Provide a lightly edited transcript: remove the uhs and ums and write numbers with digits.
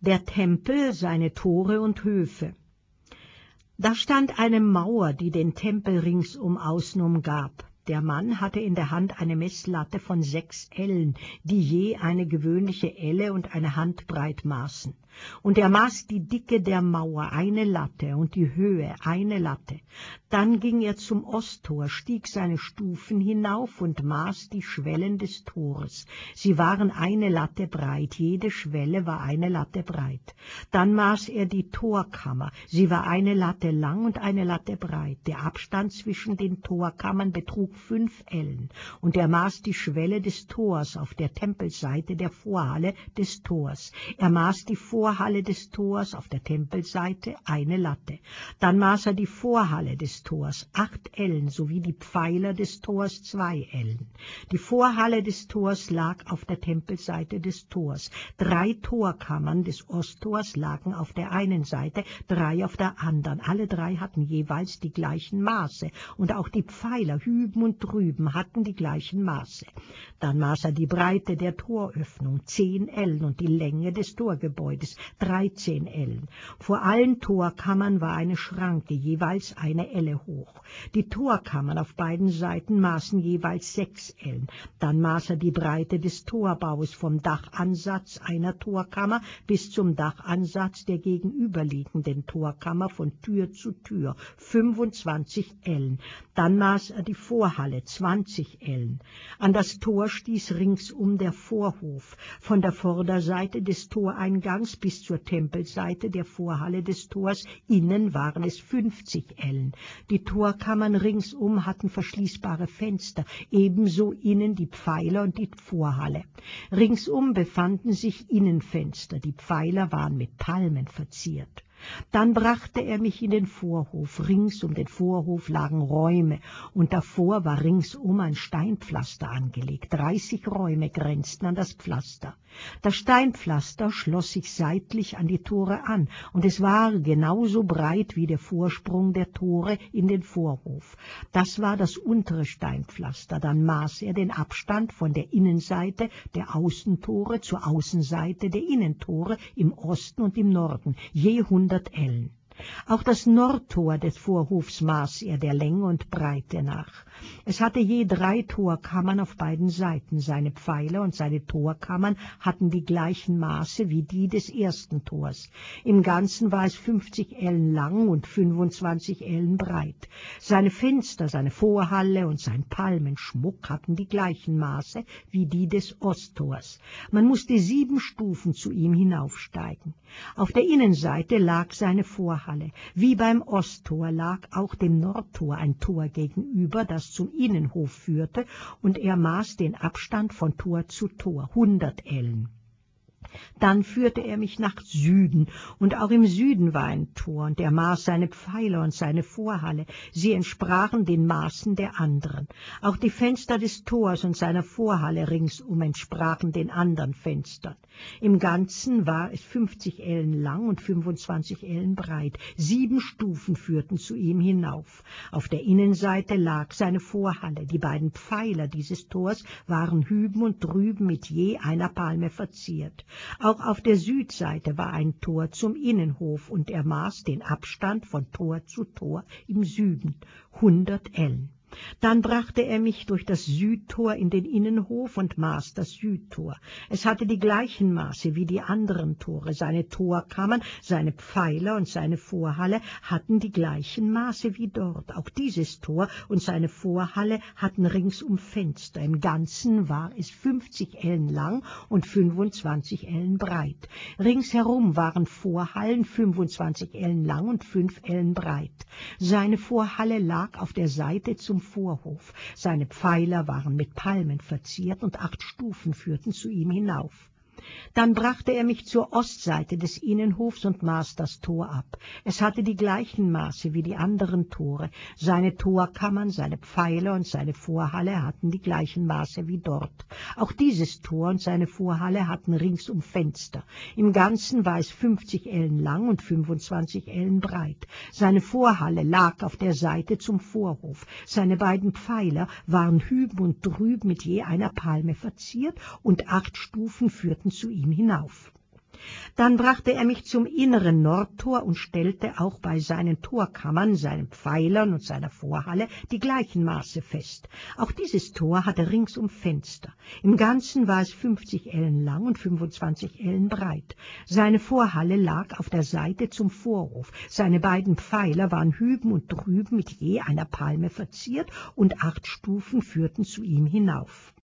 Der Tempel, seine Tore und Höfe. Da stand eine Mauer, die den Tempel ringsum außen umgab. Der Mann hatte in der Hand eine Messlatte von 6 Ellen, die je eine gewöhnliche Elle und eine Handbreit maßen. Und er maß die Dicke der Mauer, 1 Latte, und die Höhe, 1 Latte. Dann ging er zum Osttor, stieg seine Stufen hinauf und maß die Schwellen des Tores. Sie waren 1 Latte breit, jede Schwelle war 1 Latte breit. Dann maß er die Torkammer, sie war 1 Latte lang und 1 Latte breit. Der Abstand zwischen den Torkammern betrug 5 Ellen, und er maß die Schwelle des Tors auf der Tempelseite der Vorhalle des Tors. Er maß die Vorhalle des Tors auf der Tempelseite, 1 Latte. Dann maß er die Vorhalle des Tors, 8 Ellen, sowie die Pfeiler des Tors, 2 Ellen. Die Vorhalle des Tors lag auf der Tempelseite des Tors. 3 Torkammern des Osttors lagen auf der einen Seite, 3 auf der anderen. Alle 3 hatten jeweils die gleichen Maße, und auch die Pfeiler hüben und drüben hatten die gleichen Maße. Dann maß er die Breite der Toröffnung, 10 Ellen, und die Länge des Torgebäudes, 13 Ellen. Vor allen Torkammern war eine Schranke, jeweils 1 Elle hoch. Die Torkammern auf beiden Seiten maßen jeweils 6 Ellen. Dann maß er die Breite des Torbaus vom Dachansatz einer Torkammer bis zum Dachansatz der gegenüberliegenden Torkammer von Tür zu Tür, 25 Ellen. Dann maß er die Vorhalle, 20 Ellen. An das Tor stieß ringsum der Vorhof, von der Vorderseite des Toreingangs bis zur Tempelseite der Vorhalle des Tors. Innen waren es 50 Ellen. Die Torkammern ringsum hatten verschließbare Fenster, ebenso innen die Pfeiler und die Vorhalle. Ringsum befanden sich Innenfenster, die Pfeiler waren mit Palmen verziert. Dann brachte er mich in den Vorhof. Rings um den Vorhof lagen Räume, und davor war ringsum ein Steinpflaster angelegt. 30 Räume grenzten an das Pflaster. Das Steinpflaster schloss sich seitlich an die Tore an, und es war genauso breit wie der Vorsprung der Tore in den Vorhof. Das war das untere Steinpflaster. Dann maß er den Abstand von der Innenseite der Außentore zur Außenseite der Innentore im Osten und im Norden, je 100 Ellen. Auch das Nordtor des Vorhofs maß er der Länge und Breite nach. Es hatte je 3 Torkammern auf beiden Seiten. Seine Pfeiler und seine Torkammern hatten die gleichen Maße wie die des ersten Tors. Im Ganzen war es 50 Ellen lang und 25 Ellen breit. Seine Fenster, seine Vorhalle und sein Palmenschmuck hatten die gleichen Maße wie die des Osttors. Man musste 7 Stufen zu ihm hinaufsteigen. Auf der Innenseite lag seine Vorhalle. Wie beim Osttor lag auch dem Nordtor ein Tor gegenüber, das zum Innenhof führte, und er maß den Abstand von Tor zu Tor, 100 Ellen. Dann führte er mich nach Süden, und auch im Süden war ein Tor, und er maß seine Pfeiler und seine Vorhalle. Sie entsprachen den Maßen der anderen. Auch die Fenster des Tors und seiner Vorhalle ringsum entsprachen den anderen Fenstern. Im Ganzen war es 50 Ellen lang und 25 Ellen breit. 7 Stufen führten zu ihm hinauf. Auf der Innenseite lag seine Vorhalle. Die beiden Pfeiler dieses Tors waren hüben und drüben mit je einer Palme verziert. Auch auf der Südseite war ein Tor zum Innenhof, und er maß den Abstand von Tor zu Tor im Süden, 100 Ellen. Dann brachte er mich durch das Südtor in den Innenhof und maß das Südtor. Es hatte die gleichen Maße wie die anderen Tore. Seine Torkammern, seine Pfeiler und seine Vorhalle hatten die gleichen Maße wie dort. Auch dieses Tor und seine Vorhalle hatten ringsum Fenster. Im Ganzen war es 50 Ellen lang und 25 Ellen breit. Ringsherum waren Vorhallen 25 Ellen lang und 5 Ellen breit. Seine Vorhalle lag auf der Seite zum Vorhof. Seine Pfeiler waren mit Palmen verziert, und 8 Stufen führten zu ihm hinauf. Dann brachte er mich zur Ostseite des Innenhofs und maß das Tor ab. Es hatte die gleichen Maße wie die anderen Tore. Seine Torkammern, seine Pfeiler und seine Vorhalle hatten die gleichen Maße wie dort. Auch dieses Tor und seine Vorhalle hatten ringsum Fenster. Im Ganzen war es 50 Ellen lang und 25 Ellen breit. Seine Vorhalle lag auf der Seite zum Vorhof. Seine beiden Pfeiler waren hüben und drüben mit je einer Palme verziert, und 8 Stufen führten zu ihm hinauf. Dann brachte er mich zum inneren Nordtor und stellte auch bei seinen Torkammern, seinen Pfeilern und seiner Vorhalle die gleichen Maße fest. Auch dieses Tor hatte ringsum Fenster. Im Ganzen war es 50 Ellen lang und 25 Ellen breit. Seine Vorhalle lag auf der Seite zum Vorhof. Seine beiden Pfeiler waren hüben und drüben mit je einer Palme verziert, und 8 Stufen führten zu ihm hinauf.